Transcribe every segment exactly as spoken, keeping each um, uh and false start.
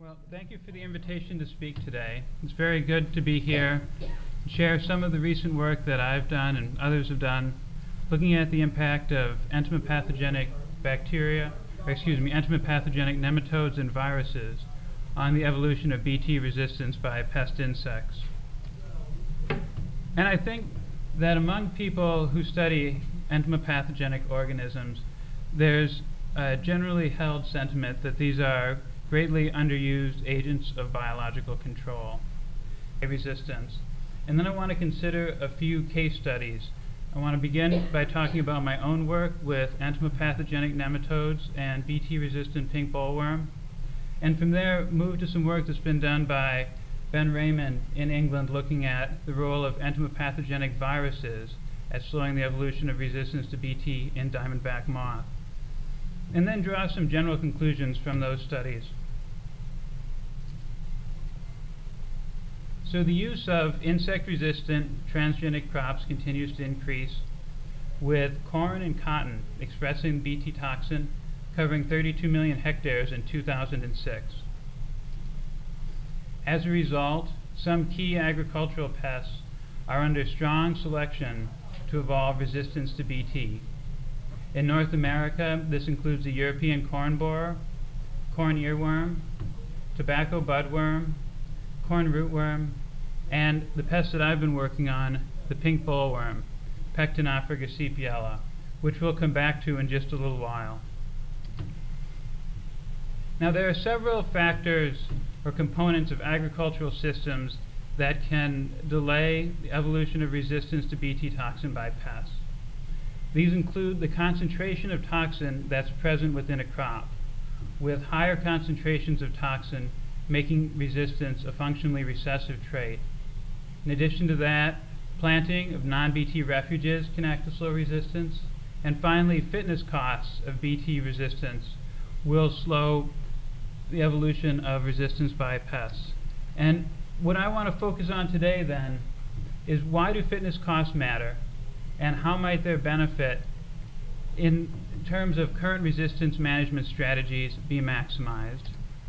Well, thank you for the invitation to speak today. It's very good to be here and share some of the recent work that I've done and others have done looking at the impact of entomopathogenic bacteria, or excuse me, entomopathogenic nematodes and viruses on the evolution of B T resistance by pest insects. And I think that among people who study entomopathogenic organisms, there's a generally held sentiment that these are greatly underused agents of biological control, resistance. And then I want to consider a few case studies. I want to begin by talking about my own work with entomopathogenic nematodes and B T-resistant pink bollworm, and from there move to some work that's been done by Ben Raymond in England looking at the role of entomopathogenic viruses at slowing the evolution of resistance to B T in diamondback moth, and then draw some general conclusions from those studies. So the use of insect-resistant transgenic crops continues to increase, with corn and cotton expressing B T toxin covering thirty-two million hectares in two thousand six. As a result, some key agricultural pests are under strong selection to evolve resistance to B T. In North America, this includes the European corn borer, corn earworm, tobacco budworm, corn rootworm, and the pest that I've been working on, the pink bollworm, Pectinophora gossypiella, which we'll come back to in just a little while. Now, there are several factors or components of agricultural systems that can delay the evolution of resistance to B T toxin by pests. These include the concentration of toxin that's present within a crop, with higher concentrations of toxin making resistance a functionally recessive trait. In addition to that, planting of non-B T refuges can act to slow resistance. And finally, fitness costs of B T resistance will slow the evolution of resistance by pests. And what I want to focus on today then is, why do fitness costs matter, and how might their benefit in terms of current resistance management strategies be maximized?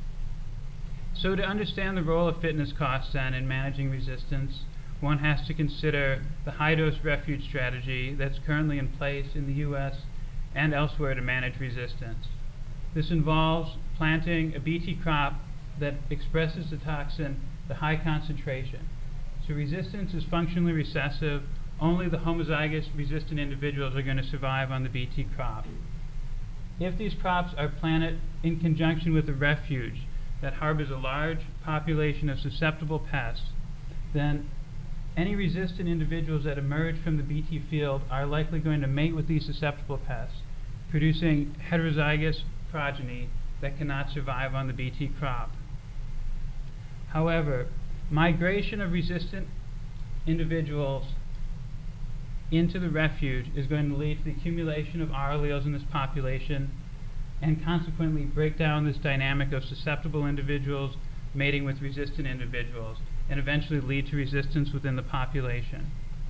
So to understand the role of fitness costs then in managing resistance, one has to consider the high-dose refuge strategy that's currently in place in the U S and elsewhere to manage resistance. This involves planting a B T crop that expresses the toxin at high concentration. So resistance is functionally recessive. Only the homozygous resistant individuals are going to survive on the B T crop. If these crops are planted in conjunction with a refuge that harbors a large population of susceptible pests, then any resistant individuals that emerge from the B T field are likely going to mate with these susceptible pests, producing heterozygous progeny that cannot survive on the B T crop. However, migration of resistant individuals into the refuge is going to lead to the accumulation of R alleles in this population, and consequently break down this dynamic of susceptible individuals mating with resistant individuals, and eventually lead to resistance within the population.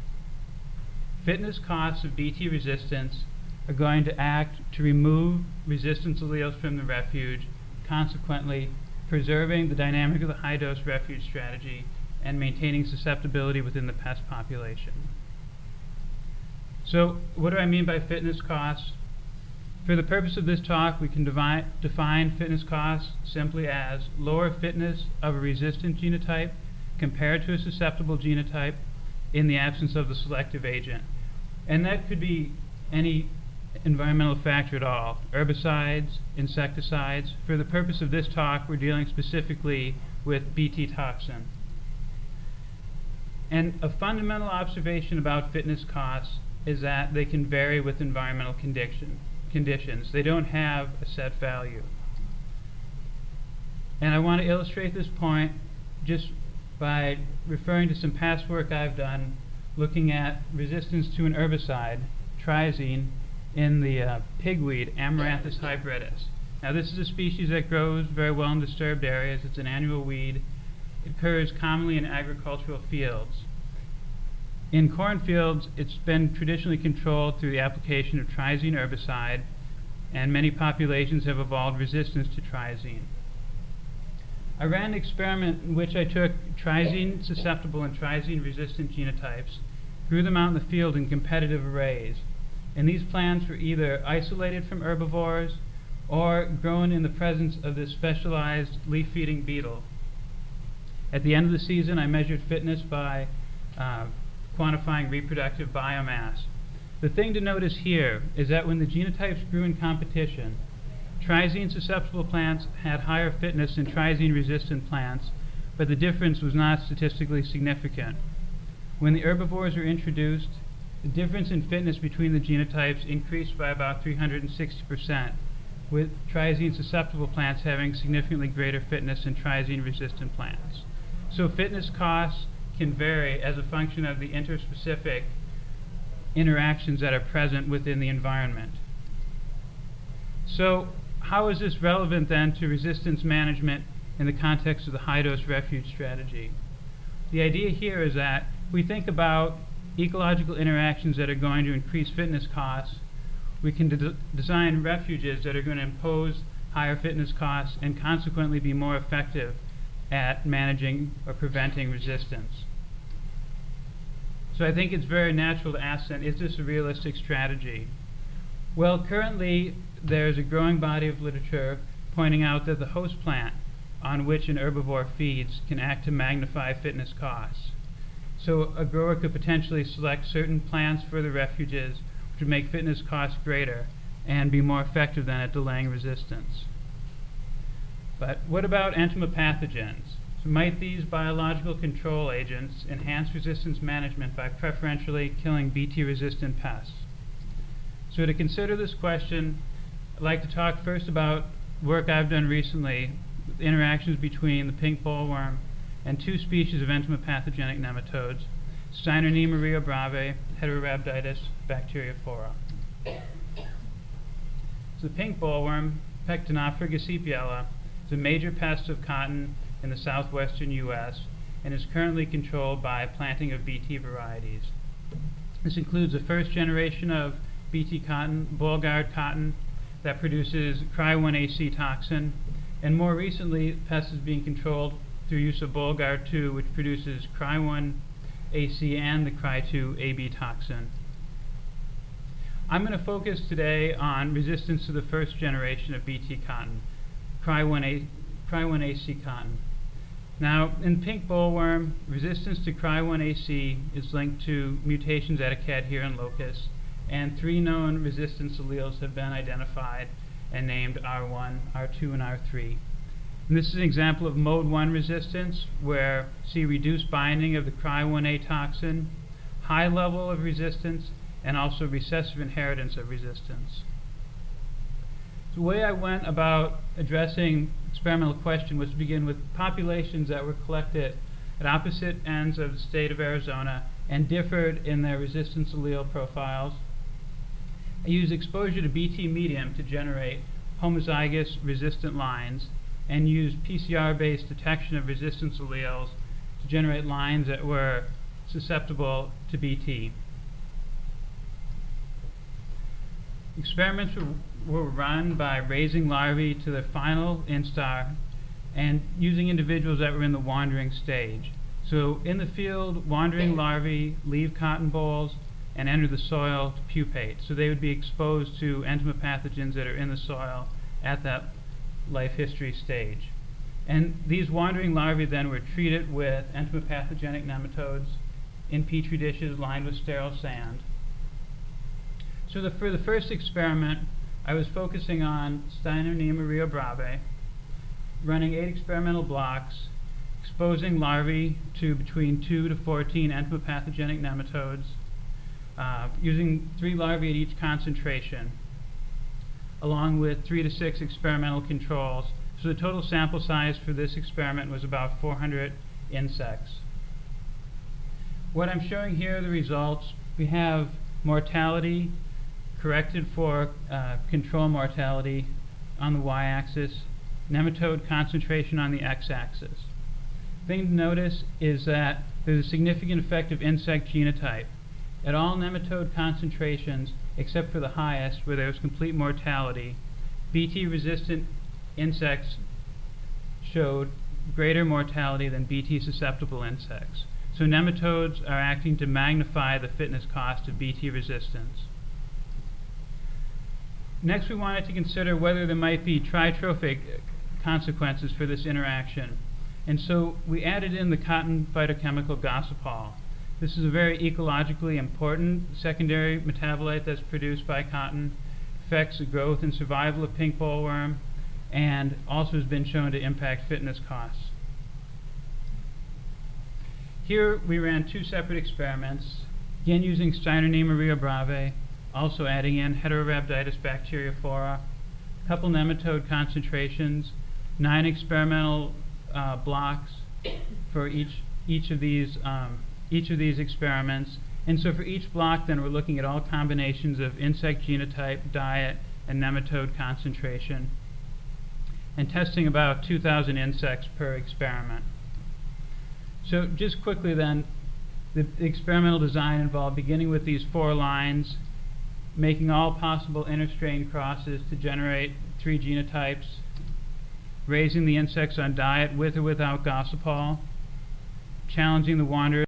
Fitness costs of B T resistance are going to act to remove resistance alleles from the refuge, consequently preserving the dynamic of the high-dose refuge strategy and maintaining susceptibility within the pest population. So what do I mean by fitness costs? For the purpose of this talk, we can devi- define fitness costs simply as lower fitness of a resistant genotype compared to a susceptible genotype in the absence of the selective agent. And that could be any environmental factor at all, herbicides, insecticides. For the purpose of this talk, we're dealing specifically with B T toxin. And a fundamental observation about fitness costs is that they can vary with environmental condition, conditions. They don't have a set value. And I want to illustrate this point just by referring to some past work I've done looking at resistance to an herbicide, triazine, in the uh, pigweed Amaranthus hybridus. Now, this is a species that grows very well in disturbed areas. It's an annual weed. It occurs commonly in agricultural fields. In cornfields, it's been traditionally controlled through the application of triazine herbicide, and many populations have evolved resistance to triazine. I ran an experiment in which I took trizine susceptible and trizine resistant genotypes, grew them out in the field in competitive arrays, and these plants were either isolated from herbivores or grown in the presence of this specialized leaf-feeding beetle. At the end of the season, I measured fitness by uh, quantifying reproductive biomass. The thing to notice here is that when the genotypes grew in competition, trizine susceptible plants had higher fitness than trizine resistant plants, but the difference was not statistically significant. When the herbivores were introduced, the difference in fitness between the genotypes increased by about three hundred sixty percent, with trizine susceptible plants having significantly greater fitness than trizine resistant plants. So fitness costs can vary as a function of the interspecific interactions that are present within the environment. So how is this relevant then to resistance management in the context of the high-dose refuge strategy? The idea here is that we think about ecological interactions that are going to increase fitness costs. We can de design refuges that are going to impose higher fitness costs and consequently be more effective at managing or preventing resistance. So I think it's very natural to ask then, is this a realistic strategy? Well, currently there's a growing body of literature pointing out that the host plant on which an herbivore feeds can act to magnify fitness costs. So a grower could potentially select certain plants for the refuges which would make fitness costs greater and be more effective then at delaying resistance. But what about entomopathogens? So might these biological control agents enhance resistance management by preferentially killing B T-resistant pests? So to consider this question, I'd like to talk first about work I've done recently with interactions between the pink bollworm and two species of entomopathogenic nematodes, Steinernema rheobrave, Heterorhabditis bacteriophora. So the pink bollworm, Pectinophaga sepiella, is a major pest of cotton in the southwestern U S and is currently controlled by planting of B T varieties. This includes the first generation of B T cotton, Bollgard cotton, that produces Cry one A C toxin, and more recently, the pest is being controlled through use of Bollgard two, which produces Cry one A C and the Cry two A B toxin. I'm going to focus today on resistance to the first generation of B T cotton, Cry one A C cotton. Now, in pink bollworm, resistance to Cry one A C is linked to mutations at a cadherin locus, and three known resistance alleles have been identified and named R one, R two, and R three. And this is an example of mode one resistance, where see reduced binding of the Cry one A toxin, high level of resistance, and also recessive inheritance of resistance. The way I went about addressing the experimental question was to begin with populations that were collected at opposite ends of the state of Arizona and differed in their resistance allele profiles. I used exposure to B T medium to generate homozygous resistant lines and used P C R-based detection of resistance alleles to generate lines that were susceptible to B T. Experiments were, were run by raising larvae to the final instar and using individuals that were in the wandering stage. So in the field, wandering larvae leave cotton bolls and enter the soil to pupate. So they would be exposed to entomopathogens that are in the soil at that life history stage. And these wandering larvae then were treated with entomopathogenic nematodes in petri dishes lined with sterile sand. So the, for the first experiment, I was focusing on Steinernema rheobrave, running eight experimental blocks, exposing larvae to between two to fourteen entomopathogenic nematodes, uh, using three larvae at each concentration, along with three to six experimental controls. So the total sample size for this experiment was about four hundred insects. What I'm showing here are the results. We have mortality corrected for uh, control mortality on the y-axis, nematode concentration on the x-axis. The thing to notice is that there's a significant effect of insect genotype. At all nematode concentrations, except for the highest, where there was complete mortality, B T-resistant insects showed greater mortality than B T susceptible insects. So nematodes are acting to magnify the fitness cost of B T resistance. Next, we wanted to consider whether there might be tritrophic consequences for this interaction. And so we added in the cotton phytochemical gossypol. This is a very ecologically important secondary metabolite that's produced by cotton, affects the growth and survival of pink bollworm, and also has been shown to impact fitness costs. Here we ran two separate experiments, again using Steinernema brave, also adding in Heterorhabditis bacteriophora, a couple nematode concentrations, nine experimental uh, blocks for each each of these um, each of these experiments. And so for each block, then we're looking at all combinations of insect genotype, diet, and nematode concentration, and testing about two thousand insects per experiment. So just quickly then, the, the experimental design involved beginning with these four lines, making all possible interstrain crosses to generate three genotypes, raising the insects on diet with or without gossypol, challenging the wanderers